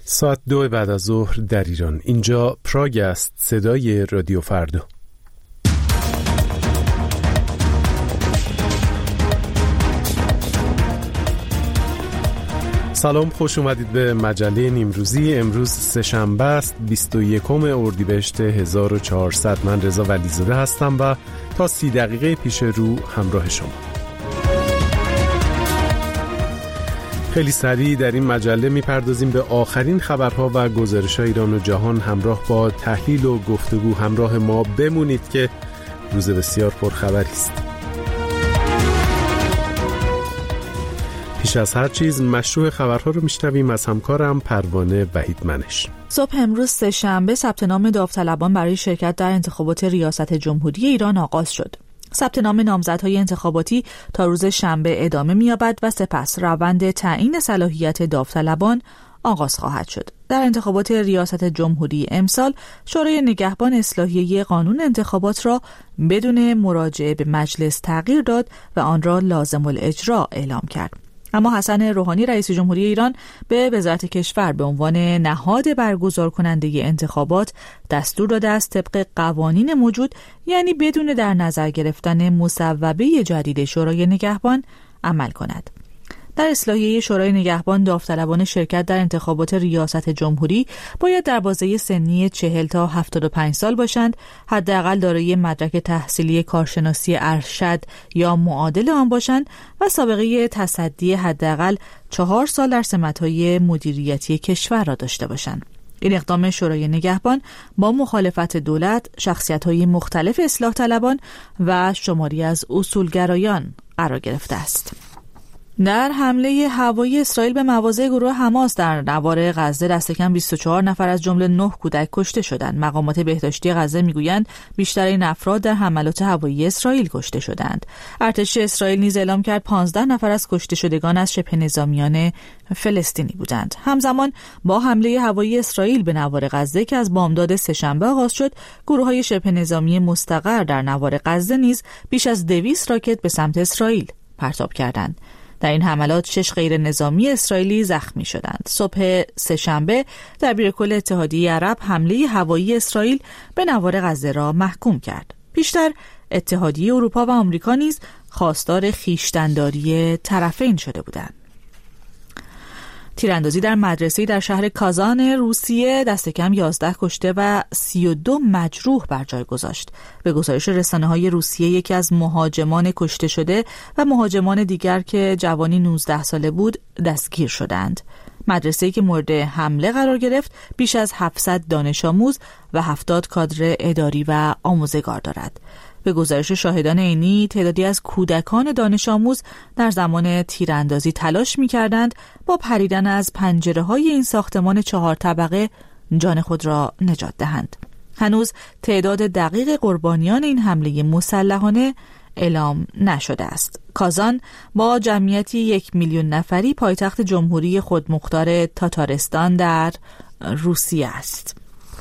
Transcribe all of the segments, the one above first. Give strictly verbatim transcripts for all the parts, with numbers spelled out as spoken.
ساعت دو بعد از ظهر در ایران. اینجا پراگ است، صدای رادیو فردا. سلام، خوش اومدید به مجله نیمروزی. امروز سه‌شنبه است، بیست و یکم اردیبهشت هزار و چهارصد. من رضا ولیزاده هستم و تا سی دقیقه پیش رو همراه شما. خیلی سریع در این مجله میپردازیم به آخرین خبرها و گزارش‌های ایران و جهان. همراه با تحلیل و گفتگو همراه ما بمونید که روز بسیار پرخبری است. پیش از هر چیز مشروع خبرها رو میشنویم از همکارم پروانه وحید منش. صبح امروز سه‌شنبه ثبت نام داوطلبان برای شرکت در انتخابات ریاست جمهوری ایران آغاز شد. ثبت نام نامزدهای انتخاباتی تا روز شنبه ادامه می‌یابد و سپس روند تعیین صلاحیت داوطلبان آغاز خواهد شد. در انتخابات ریاست جمهوری امسال شورای نگهبان اصلاحیه قانون انتخابات را بدون مراجعه به مجلس تغییر داد و آن را لازم الاجرا اعلام کرد. اما حسن روحانی رئیس جمهوری ایران به وزارت کشور به عنوان نهاد برگزار کننده انتخابات دستور داده است طبق قوانین موجود، یعنی بدون در نظر گرفتن مصوبه جدید شورای نگهبان عمل کند. در اصلاحیه شورای نگهبان داوطلبان شرکت در انتخابات ریاست جمهوری باید در بازه سنی چهل تا هفتاد و پنج سال باشند، حداقل دارای مدرک تحصیلی کارشناسی ارشد یا معادل آن باشند و سابقه تصدی حداقل چهار سال در سمت‌های مدیریتی کشور را داشته باشند. این اقدام شورای نگهبان با مخالفت دولت، شخصیت‌های مختلف اصلاح طلبان و شماری از اصولگرایان قرار گرفته است. در حمله هوایی اسرائیل به مواضع گروه حماس در نوار غزه دست کم بیست و چهار نفر از جمله نه کودک کشته شدند. مقامات بهداشتی غزه میگویند بیشتر این افراد در حملات هوایی اسرائیل کشته شدند. ارتش اسرائیل نیز اعلام کرد پانزده نفر از کشته شدگان از شبه نظامیان فلسطینی بودند. همزمان با حمله هوایی اسرائیل به نوار غزه که از بامداد سه‌شنبه آغاز شد، گروه‌های شبه نظامی مستقر در نوار غزه نیز بیش از دویست راکت به سمت اسرائیل پرتاب کردند. در این حملات شش غیر نظامی اسرائیلی زخمی شدند. صبح سه‌شنبه دبیر کل اتحادیه عرب حمله هوایی اسرائیل به نوار غزه را محکوم کرد. پیشتر اتحادیه اروپا و آمریکا نیز خواستار خویشتن‌داری طرفین شده بودند. تیراندازی در مدرسه‌ای در شهر کازان روسیه دست کم یازده کشته و سی و دو مجروح بر جای گذاشت. به گزارش رسانه‌های روسیه یکی از مهاجمان کشته شده و مهاجمان دیگر که جوانی نوزده ساله بود دستگیر شدند. مدرسه‌ای که مورد حمله قرار گرفت بیش از هفتصد دانش آموز و هفتاد کادر اداری و آموزگار دارد. به گزارش شاهدان عینی تعدادی از کودکان دانش آموز در زمان تیراندازی تلاش می‌کردند با پریدن از پنجره‌های این ساختمان چهار طبقه جان خود را نجات دهند. هنوز تعداد دقیق قربانیان این حمله مسلحانه اعلام نشده است. کازان با جمعیتی یک میلیون نفری پایتخت جمهوری خودمختار تاتارستان در روسیه است.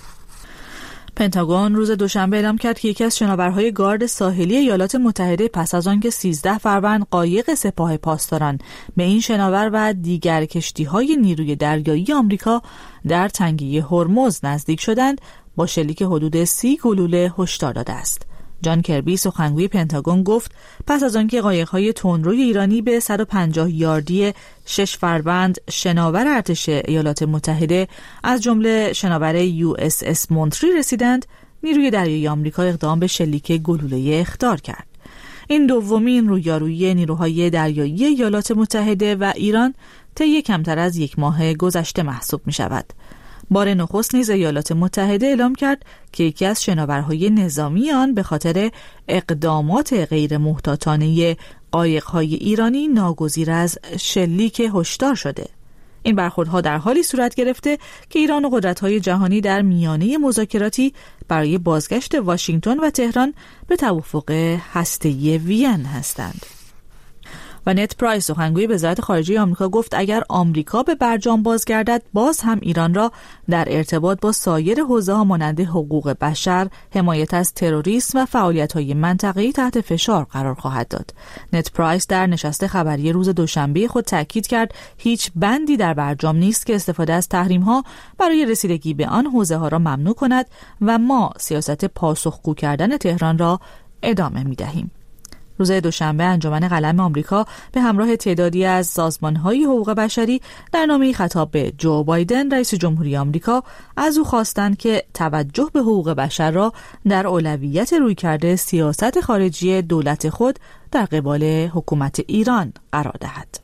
پنتاگون روز دوشنبه اعلام کرد که یکی از شناورهای گارد ساحلی ایالات متحده پس از آنکه سیزده فروند قایق سپاه پاسداران به این شناور و دیگر کشتی‌های نیروی دریایی آمریکا در تنگه هرمز نزدیک شدند، با شلیک حدود سی گلوله هشدار داده است. جان کربی سخنگوی پنتاگون گفت پس از آنکه قایق‌های تندروی ایرانی به صد و پنجاه یاردی شش فروند شناور ارتش ایالات متحده از جمله شناور یو اس اس مونتری رسیدند، نیروی دریایی آمریکا اقدام به شلیک گلوله اخطار کرد. این دومین رویارویی نیروهای دریایی ایالات متحده و ایران طی کمتر از یک ماه گذشته محسوب می شود. بار نخست نیز ایالات متحده اعلام کرد که یکی از شناورهای نظامی آن به خاطر اقدامات غیر محتاطانه قایق‌های ایرانی ناگزیر از شلیک هشدار شده. این برخوردها در حالی صورت گرفته که ایران و قدرت‌های جهانی در میانه مذاکراتی برای بازگشت واشنگتن و تهران به توافق هسته‌ای وین هستند. و نت پرایس سخنگوی وزارت خارجه آمریکا گفت اگر آمریکا به برجام بازگردد باز هم ایران را در ارتباط با سایر حوزه‌ها مانند حقوق بشر، حمایت از تروریسم و فعالیت‌های منطقه‌ای تحت فشار قرار خواهد داد. نت پرایس در نشست خبری روز دوشنبه خود تاکید کرد هیچ بندی در برجام نیست که استفاده از تحریم‌ها برای رسیدگی به آن حوزه‌ها را ممنوع کند و ما سیاست پاسخگو کردن تهران را ادامه می‌دهیم. روز دوشنبه انجمن قلم آمریکا به همراه تعدادی از سازمان‌های حقوق بشری در نامه‌ای خطاب به جو بایدن رئیس جمهوری آمریکا از او خواستند که توجه به حقوق بشر را در اولویت رویکرد سیاست خارجی دولت خود در قبال حکومت ایران قرار دهد.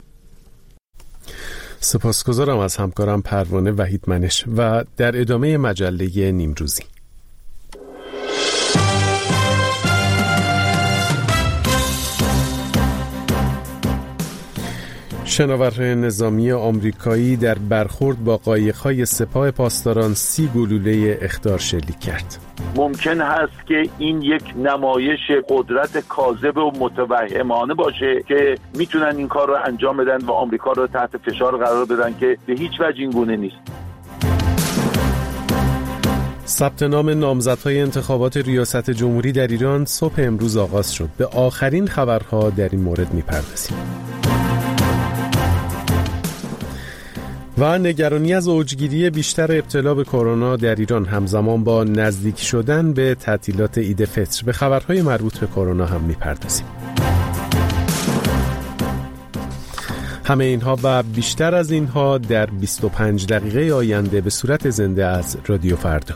سپاسگزارم از همکارم پروانه وحیدمنش و در ادامه مجله نیمروزی. شناورهای نظامی آمریکایی در برخورد با قایق‌های سپاه پاسداران سی گلوله اخطار شلیک کرد. ممکن هست که این یک نمایش قدرت کاذب و متوهمانه باشه که میتونن این کار رو انجام بدن و آمریکا رو تحت فشار قرار بدن که به هیچ وجه این گونه نیست. ثبت نام نامزدهای انتخابات ریاست جمهوری در ایران صبح امروز آغاز شد. به آخرین خبرها در این مورد میپردازیم. و نگرانی از اوجگیری بیشتر ابتلا به کرونا در ایران همزمان با نزدیک شدن به تعطیلات عید فطر. به خبرهای مربوط به کرونا هم میپردازیم. همه اینها و بیشتر از اینها در بیست و پنج دقیقه آینده به صورت زنده از رادیو فردا.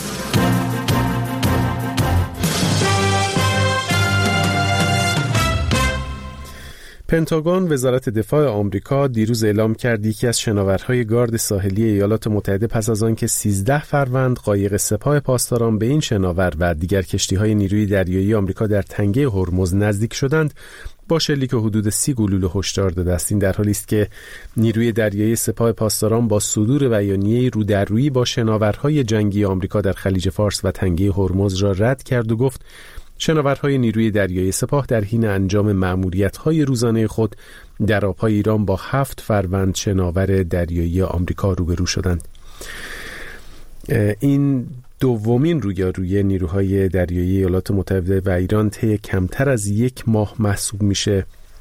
پنتاگون وزارت دفاع آمریکا دیروز اعلام کرد یکی از شناورهای گارد ساحلی ایالات متحده پس از آن که سیزده فروند قایق سپاه پاسداران به این شناور و دیگر کشتی‌های نیروی دریایی آمریکا در تنگه هرمز نزدیک شدند با شلیک حدود سی گلوله هشدار داده است. این در حالی است که نیروی دریایی سپاه پاسداران با صدور بیانیه‌ای رو در روی با شناورهای جنگی آمریکا در خلیج فارس و تنگه هرمز را رد کرد و گفت شناورهای نیروی دریایی سپاه در حین انجام مأموریت‌های روزانه خود در آب‌های ایران با هفت فروند شناور دریایی آمریکا روبرو شدند. این دومین رویارویی نیروهای دریایی ایالات متحده و ایران طی کمتر از یک ماه محسوب میشه.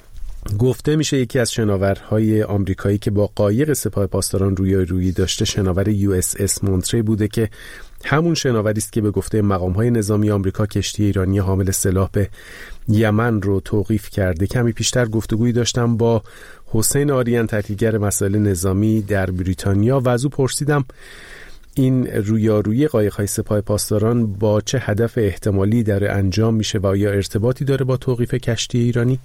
گفته میشه یکی از شناورهای آمریکایی که با قایق سپاه پاسداران رویارویی داشته شناور یو اس اس مونتری بوده که همون شناوری است که به گفته مقام‌های نظامی آمریکا کشتی ایرانی حامل سلاح به یمن رو توقیف کرده. کمی پیشتر گفتگویی داشتم با حسین آریان تحلیلگر مسائل نظامی در بریتانیا و از او پرسیدم این رویارویی قایق‌های سپاه پاسداران با چه هدف احتمالی داره انجام میشه و آیا ارتباطی داره با توقیف کشتی ایرانی؟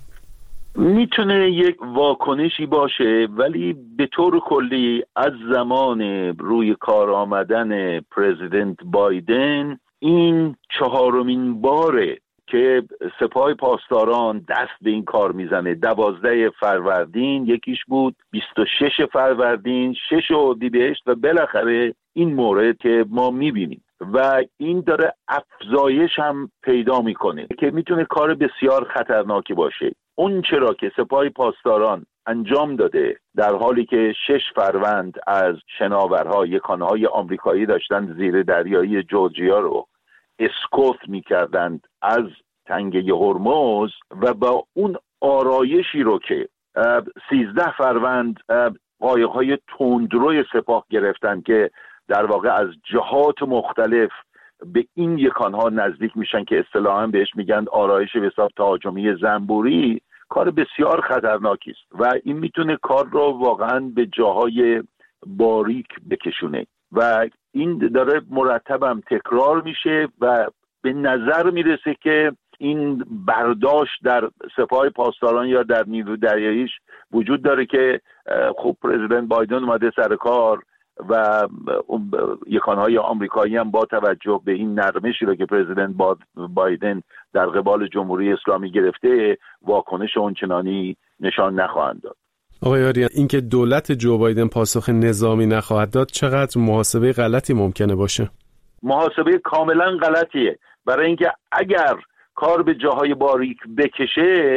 میتونه یک واکنشی باشه، ولی به طور کلی از زمان روی کار آمدن پرزیدنت بایدن این چهارمین باره که سپاه پاسداران دست به این کار میزنه. دوازده فروردین یکیش بود، بیست و شش فروردین، شش اردیبهشت و بالاخره این مورد که ما میبینیم و این داره افزایش هم پیدا میکنه که میتونه کار بسیار خطرناکی باشه. اون چرا که سپاه پاسداران انجام داده در حالی که شش فروند از شناورها یکانهای آمریکایی داشتن زیر دریایی جورجیا رو اسکوت میکردند از تنگه هرمز و با اون آرایشی رو که سیزده فروند قایق‌های تندروی سپاه گرفتن که در واقع از جهات مختلف به این یکانها نزدیک میشن که اصطلاحاً بهش میگن آرایش به حساب تهاجمی زنبوری، کار بسیار خطرناکی است و این میتونه کار رو واقعاً به جاهای باریک بکشونه و این داره مرتبم تکرار میشه و به نظر میرسه که این برداشت در سپاه پاسداران یا در نیرو دریاییش وجود داره که خب پرزیدنت بایدن اومده سر کار و یکانهای آمریکایی هم با توجه به این نرمشی رو که پرزیدنت بایدن در قبال جمهوری اسلامی گرفته واکنش اونچنانی نشان نخواهند داد. آقای آریان، اینکه دولت جو بایدن پاسخ نظامی نخواهد داد چقدر محاسبه غلطی ممکنه باشه؟ محاسبه کاملا غلطیه، برای اینکه اگر کار به جاهای باریک بکشه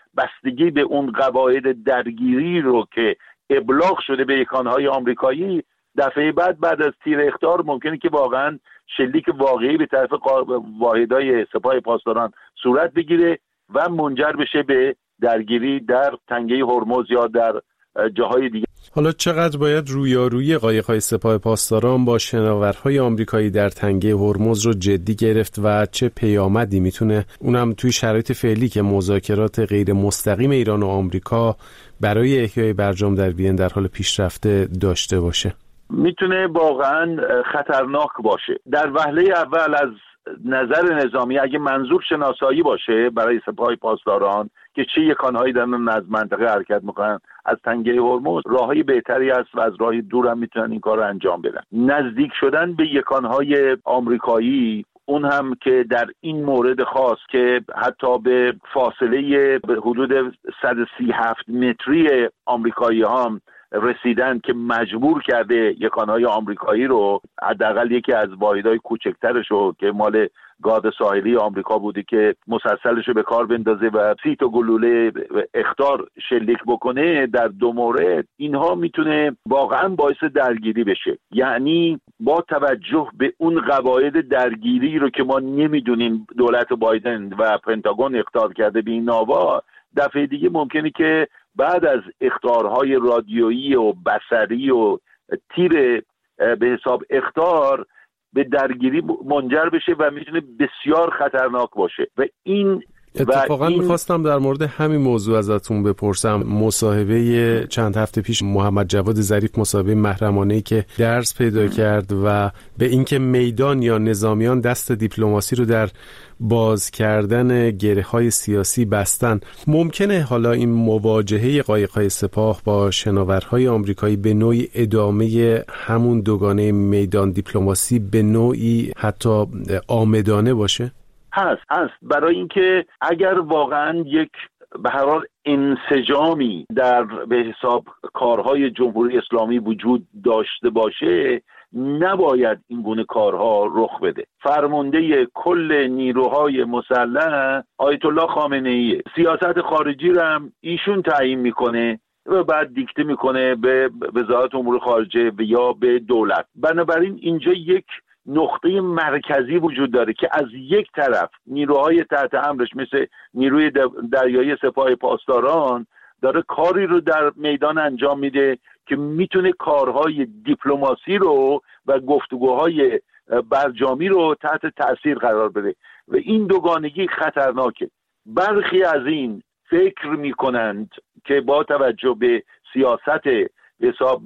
بستگی به اون قواعد درگیری رو که ابلاغ شده به یکانهای آمریکایی، دفعه بعد بعد از تیر اخطار ممکنه که واقعا شلیک واقعی به طرف واحدهای سپاه پاسداران صورت بگیره و منجر بشه به درگیری در تنگه هرمز یا در جاهای دیگه. حالا چقدر باید رویارویی قایق‌های سپاه پاسداران با شناورهای آمریکایی در تنگه هرمز رو جدی گرفت و چه پیامدی میتونه اونم توی شرایط فعلی که مذاکرات غیر مستقیم ایران و آمریکا برای احیای برجام در وین در حال پیشرفته داشته باشه؟ میتونه واقعا خطرناک باشه. در وهله اول از نظر نظامی اگه منظور شناسایی باشه برای سپاه پاسداران که چه یکانهایی دارن از منطقه حرکت میکنن از تنگه هرمز، راههای بهتری است و از راه دور هم میتونن این کار رو انجام بدن. نزدیک شدن به یکانهای آمریکایی، اون هم که در این مورد خاص که حتی به فاصله به حدود صد و سی و هفت متری آمریکایی هم رسیدن که مجبور کرده یکانهای آمریکایی رو، حداقل یکی از واحدهای کوچکترش رو که مال گارد ساحلی آمریکا بوده که مسلسلش رو به کار بندازه و سی تا گلوله اخطار شلیک بکنه در دو مورد، اینها میتونه واقعا باعث درگیری بشه. یعنی با توجه به اون قواعد درگیری رو که ما نمیدونیم دولت بایدن و پنتاگون اخطار کرده به این ناوا، دفعه دیگه ممکنه که بعد از اخطارهای رادیویی و بصری و تیر به حساب اخطار به درگیری منجر بشه و میتونه بسیار خطرناک باشه. و این اتفاقا این... میخواستم در مورد همین موضوع ازتون بپرسم. مصاحبه چند هفته پیش محمد جواد ظریف، مصاحبه محرمانه‌ای که درس پیدا کرد و به اینکه میدان یا نظامیان دست دیپلماسی رو در باز کردن گره‌های سیاسی بستن، ممکنه حالا این مواجهه قایق‌های سپاه با شناورهای آمریکایی به نوعی ادامه همون دوگانه میدان دیپلماسی به نوعی حتی عامدانه باشه؟ هست هست برای اینکه اگر واقعا یک به هر حال انسجامی در به حساب کارهای جمهوری اسلامی وجود داشته باشه، نباید این گونه کارها رخ بده. فرمانده کل نیروهای مسلح آیت الله خامنه ای، سیاست خارجی رو هم ایشون تعیین میکنه و بعد دیکته میکنه به وزارت امور خارجه و یا به دولت. بنابراین اینجا یک نقطه مرکزی وجود داره که از یک طرف نیروهای تحت امرش مثل نیروی دریایی سپاه پاسداران داره کاری رو در میدان انجام میده که میتونه کارهای دیپلماسی رو و گفتگوهای برجامی رو تحت تأثیر قرار بده و این دوگانگی خطرناکه. برخی از این فکر میکنند که با توجه به سیاست حساب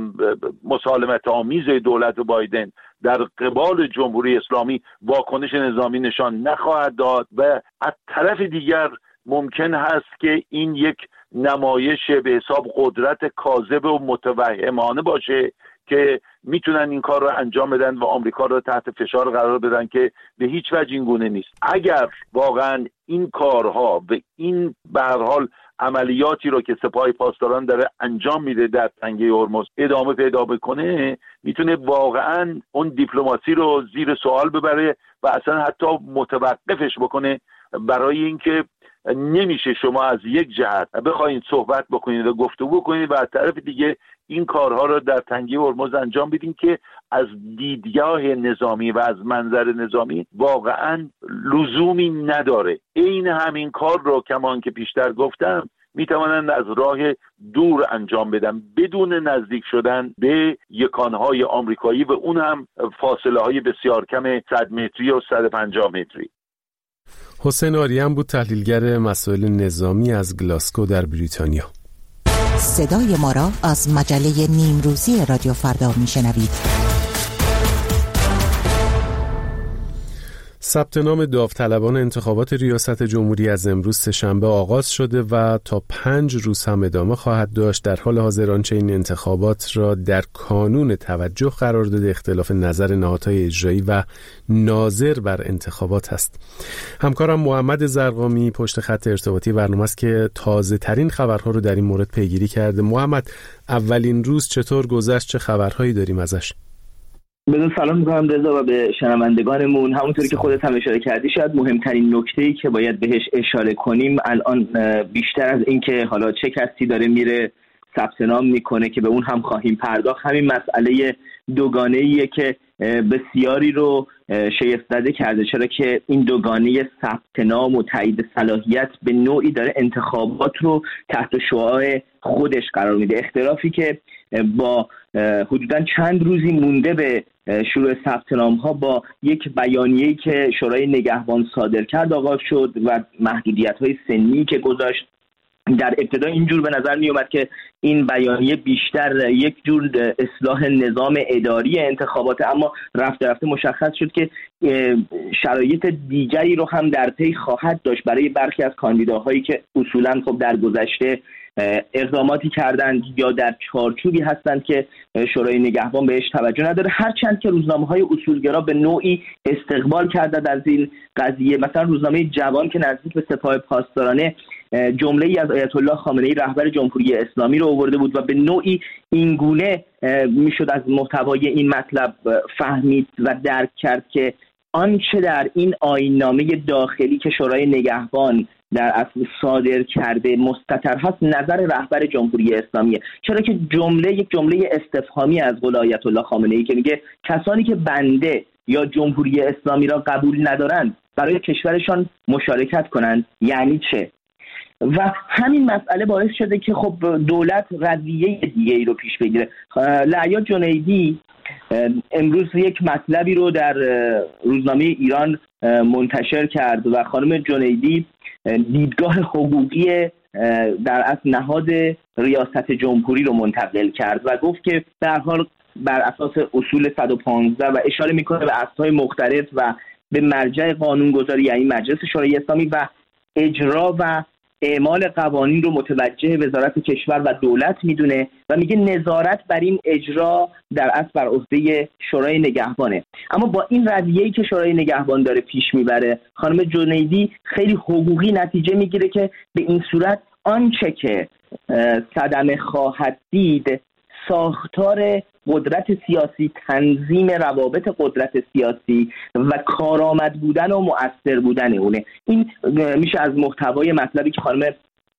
مسالمت آمیز دولت بایدن در قبال جمهوری اسلامی واکنش نظامی نشان نخواهد داد و از طرف دیگر ممکن هست که این یک نمایش به حساب قدرت کاذب و متوهمانه باشه که میتونن این کار رو انجام بدن و آمریکا رو تحت فشار قرار بدن که به هیچ وجه این گونه نیست. اگر واقعا این کارها و این به هر حال عملیاتی رو که سپاه پاسداران داره انجام میده در تنگه هرمز ادامه پیدا بکنه، میتونه واقعا اون دیپلماسی رو زیر سوال ببره و اصلا حتی متوقفش بکنه، برای اینکه نمیشه شما از یک جهت بخواید صحبت بکنید و گفتگو کنید و از طرف دیگه این کارها رو در تنگه هرمز انجام بدین که از دیدگاه نظامی و از منظر نظامی واقعا لزومی نداره. این همین کار رو کمان که پیشتر گفتم میتوانند از راه دور انجام بدن بدون نزدیک شدن به یکانهای آمریکایی و اون هم فاصله های بسیار کم صد متری و صد و پنجاه متری. حسین آریان بود، تحلیلگر مسائل نظامی از گلاسکو در بریتانیا. صدای ما را از مجله نیمروزی رادیو فردا میشنوید. ثبت نام داوطلبان انتخابات ریاست جمهوری از امروز سه‌شنبه آغاز شده و تا پنج روز هم ادامه خواهد داشت. در حال حاضر آنچه این انتخابات را در کانون توجه قرار داده اختلاف نظر نهادهای اجرایی و ناظر بر انتخابات است. همکارم محمد زرقامی پشت خط ارتباطی برنامه است که تازه ترین خبرها رو در این مورد پیگیری کرده. محمد، اولین روز چطور گذشت؟ چه خبرهایی داریم ازش؟ بدون سلام میکنم رضا و به شنوندگانمون. همونطوری که خودت هم اشاره کردی، شاید مهمترین نکته‌ای که باید بهش اشاره کنیم الان بیشتر از این که حالا چه کسی داره میره ثبت نام میکنه که به اون هم خواهیم پرداخت، همین مسئله دوگانه‌ایه که بسیاری رو شگفت زده کرده، چرا که این دوگانه ثبت نام و تایید صلاحیت به نوعی داره انتخابات رو تحت شعاع خودش قرار میده. اختلافی که با حدوداً چند روزی مونده به شروع ثبت نام ها با یک بیانیه‌ای که شورای نگهبان صادر کرد آغاز شد و محدودیت‌های سنی که گذاشت. در ابتدا اینجور به نظر می اومد که این بیانیه بیشتر یک جور اصلاح نظام اداری انتخابات، اما رفته رفته مشخص شد که شرایط دیگری رو هم در پی خواهد داشت برای برخی از کاندیداهایی که اصولاً خب در گذشته اقداماتی کردند یا در چارچوبی هستند که شورای نگهبان بهش توجه نداره، هرچند که روزنامه‌های اصولگرا به نوعی استقبال کردند از این قضیه. مثلا روزنامه جوان که نزدیک به سپاه پاسدارانه جمله‌ای از آیت الله خامنه‌ای رهبر جمهوری اسلامی رو آورده بود و به نوعی اینگونه میشد از محتوای این مطلب فهمید و درک کرد که آنچه در این آیین‌نامه داخلی که شورای نگهبان در اصل صادر کرده مستتر هست نظر رهبر جمهوری اسلامیه، چرا که جمله یک جمله استفهامی از قول آیت الله خامنه‌ای که میگه کسانی که بنده یا جمهوری اسلامی را قبول ندارند برای کشورشان مشارکت کنند یعنی چه؟ و همین مسئله باعث شده که خب دولت رویه دیگه ای رو پیش بگیره. لعیا جنیدی امروز یک مطلبی رو در روزنامه ایران منتشر کرد و خانم جنیدی دیدگاه حقوقی در اصل نهاد ریاست جمهوری رو منتقل کرد و گفت که به هر حال بر اساس اصول صد و پانزده و اشاره میکنه به اصل‌های مختلف و به مرجع قانونگذاری یعنی مجلس شورای اسلامی و اجرا و اعمال قوانین رو متوجه وزارت کشور و دولت میدونه و میگه نظارت بر این اجرا در اصل بر عهده شورای نگهبانه. اما با این رویه‌ای که شورای نگهبان داره پیش میبره، خانم جنیدی خیلی حقوقی نتیجه میگیره که به این صورت آنچه که صدمه خواهد دید ساختار قدرت سیاسی، تنظیم روابط قدرت سیاسی و کارآمد بودن و مؤثر بودن اونه. این میشه از محتوای مطلبی که خانم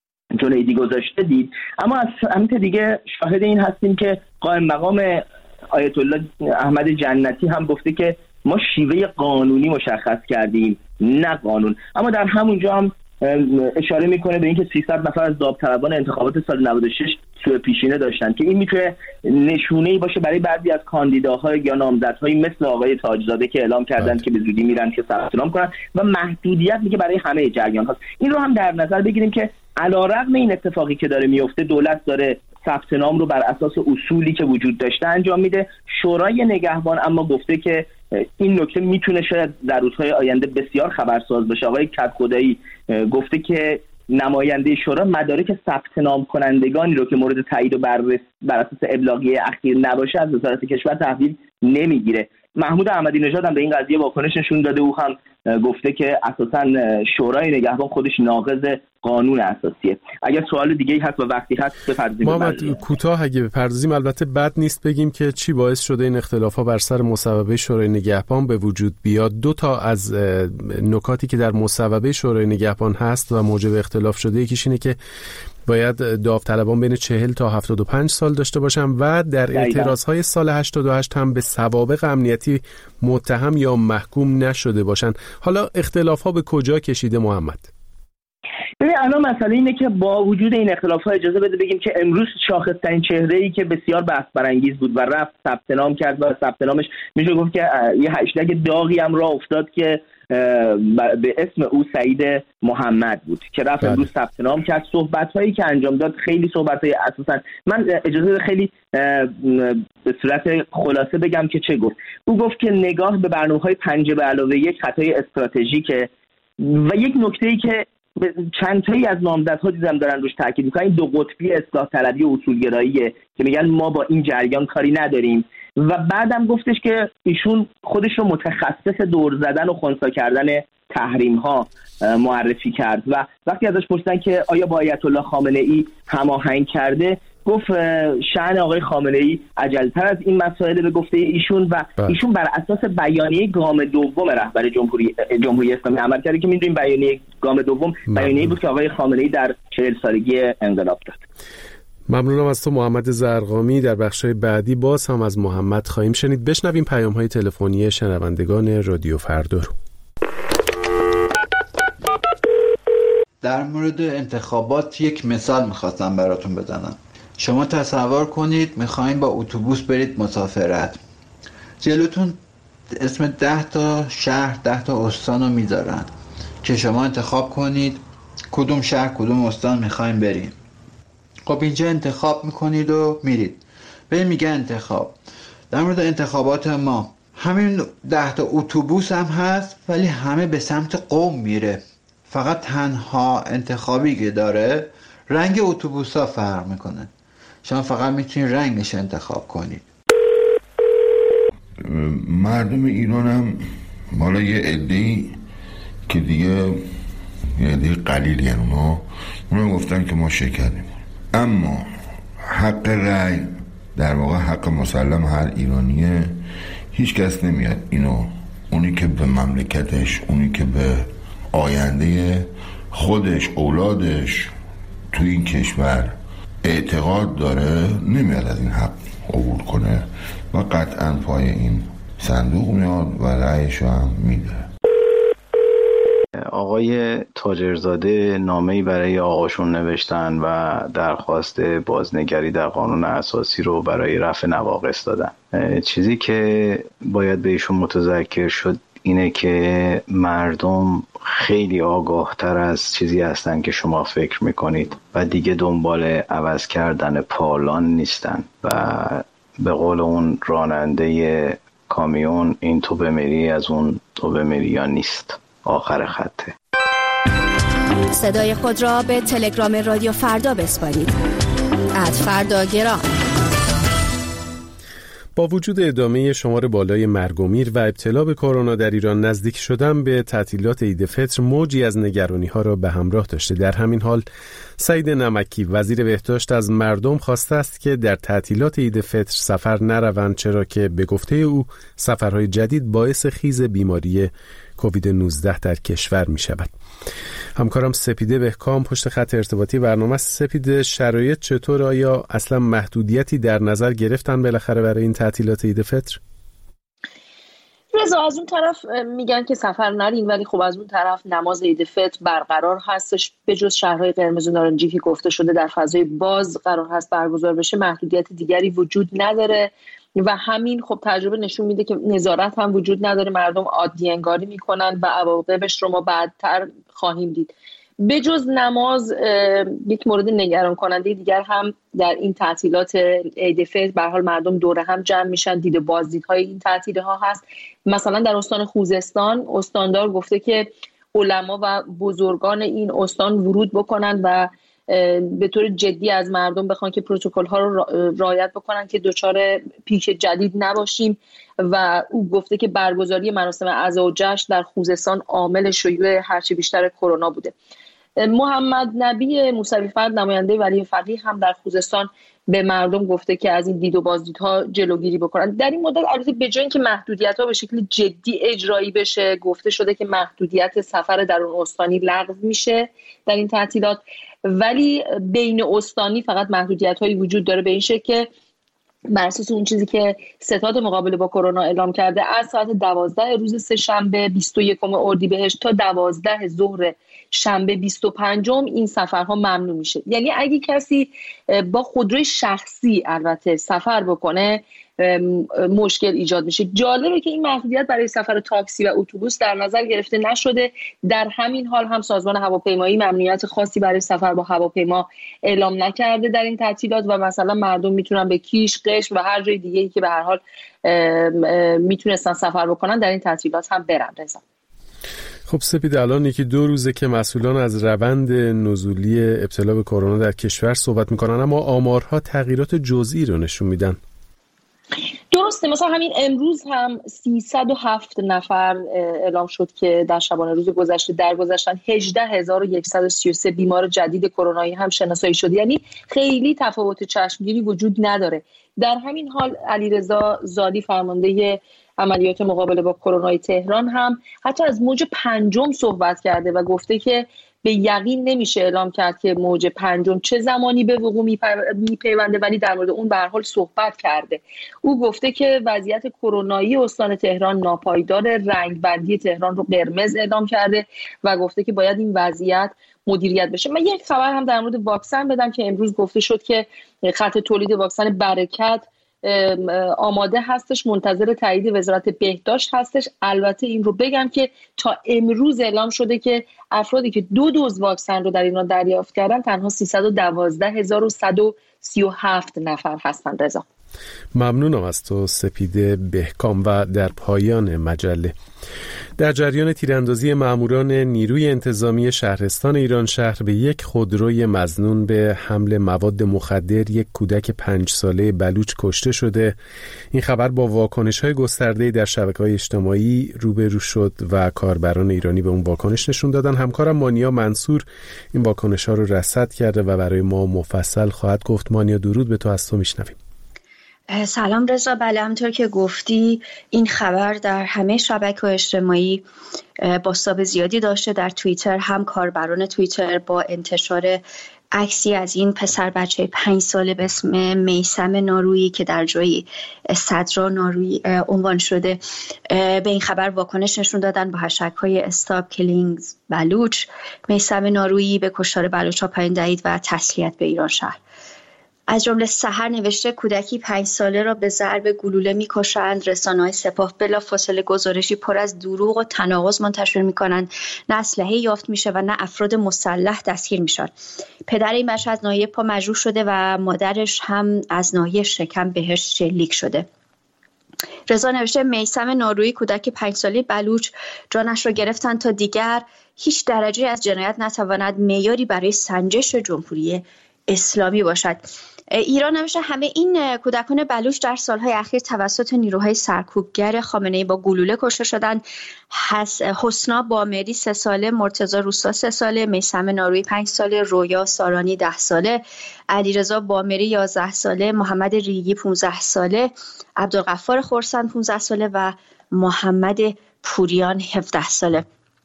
جنیدی گذاشته دید. اما از سمت دیگه شاهد این هستیم که قائم مقام آیت الله احمد جنتی هم گفته که ما شیوه قانونی مشخص کردیم نه قانون، اما در همونجا هم اشاره میکنه به اینکه سیصد نفر از داوطلبان انتخابات سال نود و شش سوء پیشینه داشتن که این میتونه نشونه‌ای باشه برای بعضی از کاندیداها یا نامزدهایی مثل آقای تاجزاده که اعلام کردن که به زودی میرن که ثبت نام کنن و محدودیت میگه برای همه جریان هست. این رو هم در نظر بگیریم که علیرغم این اتفاقی که داره میفته دولت داره ثبت نام رو بر اساس اصولی که وجود داشته انجام میده. شورای نگهبان اما گفته که این نکته میتونه شاید در روزهای آینده بسیار خبرساز بشه. آقای کدخدایی گفته که نماینده شورا مدارک ثبت نام کنندگانی رو که مورد تایید و بر بر اساس ابلاغیه اخیر نباشه از وزارت کشور تحویل نمیگیره. محمود احمدی نژاد هم به این قضیه واکنش نشون داده، او هم گفته که اساساً شورای نگهبان خودش ناقض قانون اساسیه. اگر سوال دیگه‌ای هست و وقتی هست بپردازیم. محمد کوتاه اگه بپردازیم، البته بد نیست بگیم که چی باعث شده این اختلافات بر سر مصوبه شورای نگهبان به وجود بیاد. دو تا از نکاتی که در مصوبه شورای نگهبان هست و موجب اختلاف شده، یکیش اینه که باید داوطلبان بین چهل تا هفتاد و پنج سال داشته باشن و در اعتراضهای سال هشتاد و هشت هم به سوابق امنیتی متهم یا محکوم نشده باشن. حالا اختلاف‌ها به کجا کشیده محمد؟ ببین الان مسئله اینه که با وجود این اختلاف‌ها اجازه بده بگیم که امروز شاخص‌ترین چهره‌ای که بسیار بحث برانگیز بود و رفت ثبت نام کرد و ثبت نامش میشه گفت که یه هشتگ داغی هم راه افتاد که به اسم او سعید محمد بود که رفت بله. امروز ثبت نام کرد. صحبت‌هایی که انجام داد خیلی صحبت‌های اساساً من اجازه خیلی به صورت خلاصه بگم که چه گفت. او گفت که نگاه به برنامه‌های پنج به علاوه یک خطای استراتژیکه و یک نکته‌ای که چند تایی از نامزدها دیدم دارن روش تاکید میکنن، این دو قطبی اصلاح طلبی و اصولگراییه که میگن ما با این جریان کاری نداریم. و بعدم گفتش که ایشون خودش رو متخصص دور زدن و خنثی کردن تحریم ها معرفی کرد و وقتی ازش پرسیدن که آیا با آیت الله خامنه‌ای هماهنگ کرده، گفت شأن آقای خامنه‌ای عجل‌تر از این مسائل به گفته ایشون و ایشون بر اساس بیانیه گام دوم رهبر جمهوری جمهوری اسلامی عمل کرده که می‌دونیم بیانیه گام دوم بیانیه‌ای بود که آقای خامنه‌ای در چهل سالگی انقلاب داد. ممنونم از تو محمد زرقامی. در بخش‌های بعدی باز هم از محمد خواهیم شنید. بشنویم پیام‌های تلفنی شنوندگان رادیو فردا رو. در مورد انتخابات یک مثال میخواستم براتون بزنم. شما تصور کنید میخواین با اتوبوس برید مسافرت، جلوتون اسم ده تا شهر ده تا استان رو میذارن که شما انتخاب کنید کدوم شهر کدوم استان میخواین برید. خب اینجا انتخاب میکنید و میرید. به میگه انتخاب. در مورد انتخابات ما همین ده تا اتوبوس هم هست ولی همه به سمت قم میره. فقط تنها انتخابی که داره رنگ اتوبوس‌ها فرق میکنه. شما فقط میتونید رنگش انتخاب کنید. مردم ایران هم مالا یه عده‌ای که دیگه یه عده قلیلی هن اونا اونا گفتن که ما شکردیم، اما حق رأی در واقع حق مسلم هر ایرانیه. هیچ کس نمیاد اینو، اونی که به مملکتش، اونی که به آینده خودش اولادش تو این کشور اعتقاد داره، نمیاد از این حق عبور کنه و قطعا پای این صندوق میاد و رأیشو هم میده. آقای تاجرزاده نامه‌ای برای آقاشون نوشتن و درخواست بازنگری در قانون اساسی رو برای رفع نواقص دادن. چیزی که باید به ایشون متذکر شد اینه که مردم خیلی آگاه تر از چیزی هستن که شما فکر میکنید و دیگه دنبال عوض کردن پالان نیستن و به قول اون راننده کامیون این تو بمیری از اون تو بمیری یا نیست، آخر خطه. صدای خود را به تلگرام رادیو فردا بسپارید. ات فردا گرام. با وجود ادامه شمار بالای مرگ و میر و ابتلا به کرونا در ایران، نزدیک شدن به تعطیلات عید فطر موجی از نگرانی‌ها را به همراه داشته. در همین حال سعید نمکی وزیر بهداشت از مردم خواسته است که در تعطیلات عید فطر سفر نروند، چرا که به گفته او سفرهای جدید باعث خیز بیماری کووید نوزده در کشور می شود. همکارم سپیده بهکام پشت خط ارتباطی برنامه. سپیده، شرایط چطور؟ آیا اصلا محدودیتی در نظر گرفتن بالاخره برای این تعطیلات عید فطر؟ رضا، از اون طرف میگن که سفر نرین، ولی خب از اون طرف نماز عید فطر برقرار هستش. به جز شهرهای قرمز و نارنجی که گفته شده در فضای باز قرار هست برگزار بشه، محدودیت دیگری وجود نداره و همین خب تجربه نشون میده که نظارت هم وجود نداره، مردم عادی انگاری میکنن و عواقبش رو ما بعدتر خواهیم دید. به جز نماز یک مورد نگران کننده دیگر هم در این تعطیلات عید فطر به هر حال مردم دوره هم جمع میشن، دید بازدیدهای این تعطیل‌ها هست. مثلا در استان خوزستان استاندار گفته که علما و بزرگان این استان ورود بکنن و به طور جدی از مردم بخوان که پروتکل‌ها رو رعایت بکنن که دچار پیک جدید نباشیم و او گفته که برگزاری مراسم عزا و جشن در خوزستان عامل شیوع هرچی بیشتر کرونا بوده. محمد نبی موسوی فرد نماینده ولی فقیه هم در خوزستان به مردم گفته که از این دید و بازدیدها جلوگیری بکنن. در این مدت البته به جای اینکه محدودیت‌ها به شکل جدی اجرایی بشه، گفته شده که محدودیت سفر در اون استانی لغو میشه در این تعطیلات، ولی بین استانی فقط محدودیت‌هایی وجود داره به این شکل که بر اساس اون چیزی که ستاد مقابله با کرونا اعلام کرده، از ساعت دوازده روز سه‌شنبه بیست و یکم اردیبهشت تا دوازده ظهر شنبه بیست و پنجم این سفرها ممنوع میشه. یعنی اگه کسی با خودروی شخصی البته سفر بکنه مشکل ایجاد میشه. جالبه که این محدودیت برای سفر تاکسی و اتوبوس در نظر گرفته نشده. در همین حال هم سازمان هواپیمایی ممنوعیت خاصی برای سفر با هواپیما اعلام نکرده در این تعطیلات و مثلا مردم میتونن به کیش، قشم و هر جای دیگه‌ای که به هر حال میتونستن سفر بکنن در این تعطیلات هم برن. رضا، خب سپید، الان یکی دو روزه که مسئولان از روند نزولی ابتلا به کرونا در کشور صحبت میکنن، اما آمارها تغییرات جزئی رو نشون میدن. درسته، مثلا همین امروز هم سیصد و هفت نفر اعلام شد که در شبانه روز گذشته درگذشتن. هجده هزار و صد و سی و سه بیمار جدید کرونایی هم شناسایی شد. یعنی خیلی تفاوت چشمگیری وجود نداره. در همین حال علیرضا زادی فرمانده عملیات مقابله با کرونای تهران هم حتی از موج پنجم صحبت کرده و گفته که به یقین نمیشه اعلام کرد که موج پنجم چه زمانی به وقوع میپیونده، ولی در مورد اون به هر حال صحبت کرده. او گفته که وضعیت کرونایی استان تهران ناپایدار، رنگ بندی تهران رو قرمز اعلام کرده و گفته که باید این وضعیت مدیریت بشه. من یک خبر هم در مورد واکسن بدم که امروز گفته شد که خط تولید واکسن برکت آماده هستش، منتظر تایید وزارت بهداشت هستش. البته این رو بگم که تا امروز اعلام شده که افرادی که دو دوز واکسن رو در ایران دریافت کردن تنها سیصد و دوازده هزار و صد و سی و هفت نفر هستند. رضا ممنونم از تو سپیده بهکام. و در پایان مجله در جریان تیراندازی ماموران نیروی انتظامی شهرستان ایران شهر به یک خودروی مظنون به حمل مواد مخدر یک کودک پنج ساله بلوچ کشته شده. این خبر با واکنش‌های گسترده‌ای در شبکه‌های اجتماعی روبرو شد و کاربران ایرانی به اون واکنش نشون دادن. همکارم مانیا منصور این واکنش‌ها رو رصد کرده و برای ما مفصل خواهد گفت. مانیا درود به تو، از تو میشنویم. سلام رضا. بله، همونطور که گفتی این خبر در همه شبکه‌های اجتماعی بازتاب زیادی داشته. در توییتر هم کاربران توییتر با انتشار عکسی از این پسر بچه پنج ساله به اسم میثم نارویی که در جایی صدرا نارویی عنوان شده به این خبر واکنش نشون دادن با هشتگ‌های استاپ کلینگز بلوچ. میثم نارویی به کشتار بلوچ‌ها پایان دهید و تسلیت به ایران شهر. از جمله سحر نوشته کودکی پنج ساله را به ضرب گلوله می‌کشند. رسانه‌های سپاه بلافاصله گزارشی پر از دروغ و تناقض منتشر می‌کنند. نه اسلحه یافت میشه و نه افراد مسلح دستگیر میشن. پدر این بچه از ناحیه پا مجروح شده و مادرش هم از ناحیه شکم بهش شلیک شده. رضا نوشته میثم نارویی کودک پنج ساله بلوچ جانش را گرفتند تا دیگر هیچ درجه از جنایت نتواند معیاری برای سنجش جمهوری اسلامی باشد. ایران نوشته همه این کودکان بلوچ در سالهای اخیر توسط نیروهای سرکوبگر خامنه‌ای با گلوله کشته شدند. حسنا بامری سه ساله، مرتضی روستا سه ساله، میثم نارویی پنج ساله، رویا سارانی ده ساله، علیرضا بامری یازده ساله، محمد ریگی پانزده ساله، عبدالغفار خرسند پانزده ساله و محمد پوریان هفده ساله.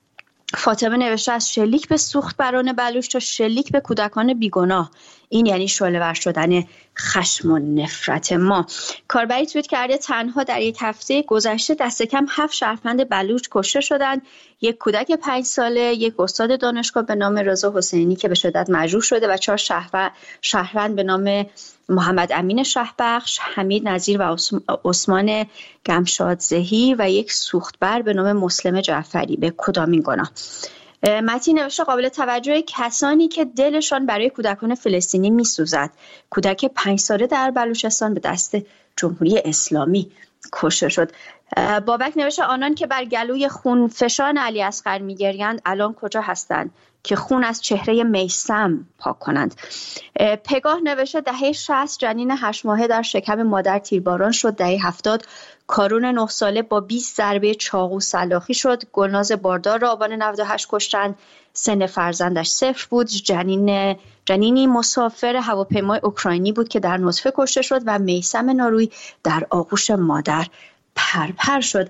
فاطمه نوشته از شلیک به سوختبران بلوچ تا شلیک به کودکان بیگناه، این یعنی شعله‌ور شدن خشم و نفرت ما. کاربری توییت کرده تنها در یک هفته گذشته دست کم هفت شهروند بلوچ کشته شدند. یک کودک پنج ساله، یک استاد دانشگاه به نام رضا حسینی که به شدت مجروح شده و چهار شهروند به نام محمد امین شهبخش، حمید نظیر و عثمان گمشادزهی و یک سوختبر به نام مسلم جعفری. به کدامین گناه؟ متین نوشته قابل توجه کسانی که دلشان برای کودکان فلسطینی میسوزد. کودک پنج ساله در بلوچستان به دست جمهوری اسلامی کشته شد. بابک نوشته آنان که بر گلوی خون فشان علی اصغر میگریند الان کجا هستند که خون از چهره میثم پاک کنند. پگاه نوشته دهه شصت جنین هشت ماهه در شکم مادر تیرباران شد. دهه هفتاد کارون نه ساله با بیست ضربه چاقو سلاخی شد. گلناز باردار را آبان نود و هشت کشتند. سن فرزندش صفر بود. جنین جنینی مسافر هواپیمای اوکراینی بود که در نطفه کشته شد و میثم نارویی در آغوش مادر پرپر شد.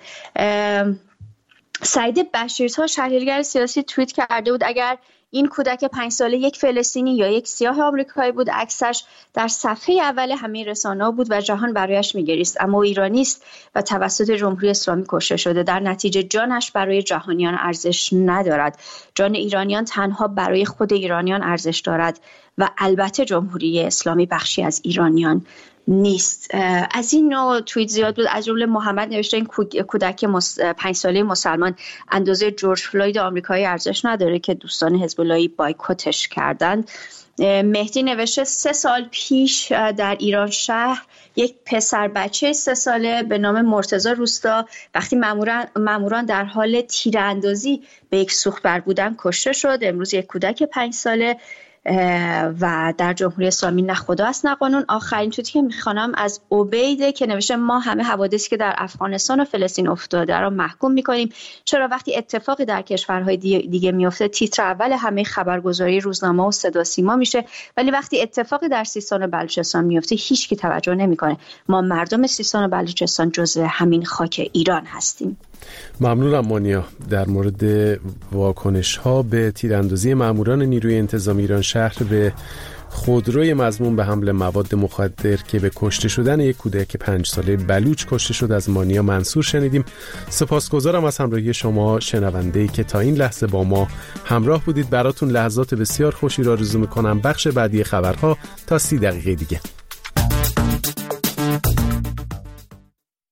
سعید بشیرتا شهریار سیاسی توییت کرده بود اگر این کودک پنج ساله یک فلسطینی یا یک سیاه آمریکایی بود عکسش در صفحه اول همه رسانه‌ها بود و جهان برایش می‌گریست، اما او ایرانی است و توسط جمهوری اسلامی کشته شده. در نتیجه جانش برای جهانیان ارزش ندارد. جان ایرانیان تنها برای خود ایرانیان ارزش دارد و البته جمهوری اسلامی بخشی از ایرانیان نیست. از این نوع توییت زیاد بود. از جمله محمد نوشته این کودک پنج ساله مسلمان اندازه جورج فلوید آمریکایی ارزش نداره که دوستان حزب اللهی بایکوتش کردند. مهدی نوشته سه سال پیش در ایران شهر یک پسر بچه سه ساله به نام مرتضی روستا وقتی ماموران ماموران در حال تیراندازی به یک سوختبر بودن کشته شد. امروز یک کودک پنج ساله و در جمهوری اسلامی نه خدا است نه قانون. آخرین چیزی که میخوانم از عبیده که نوشته ما همه حوادثی که در افغانستان و فلسطین افتاده را محکوم میکنیم، چرا وقتی اتفاقی در کشورهای دیگه میفته تیتر اول همه خبرگزاری روزنامه و صدا سیما میشه، ولی وقتی اتفاقی در سیستان و بلوچستان میفته هیچ کی توجه نمیکنه. ما مردم سیستان و بلوچستان جزء همین خاک ایران هستیم. ممنونم مانیا. در مورد واکنش ها به تیراندازی ماموران نیروی انتظامی ایران شهر به خودروی مضمون به حمل مواد مخدر که به کشته شدن یک کودک پنج ساله بلوچ کشته شد از مانیا منصور شنیدیم. سپاسگزارم از همراهی شما شنونده‌ای که تا این لحظه با ما همراه بودید. براتون لحظات بسیار خوشی را آرزو می‌کنم. بخش بعدی خبرها تا سی دقیقه دیگه.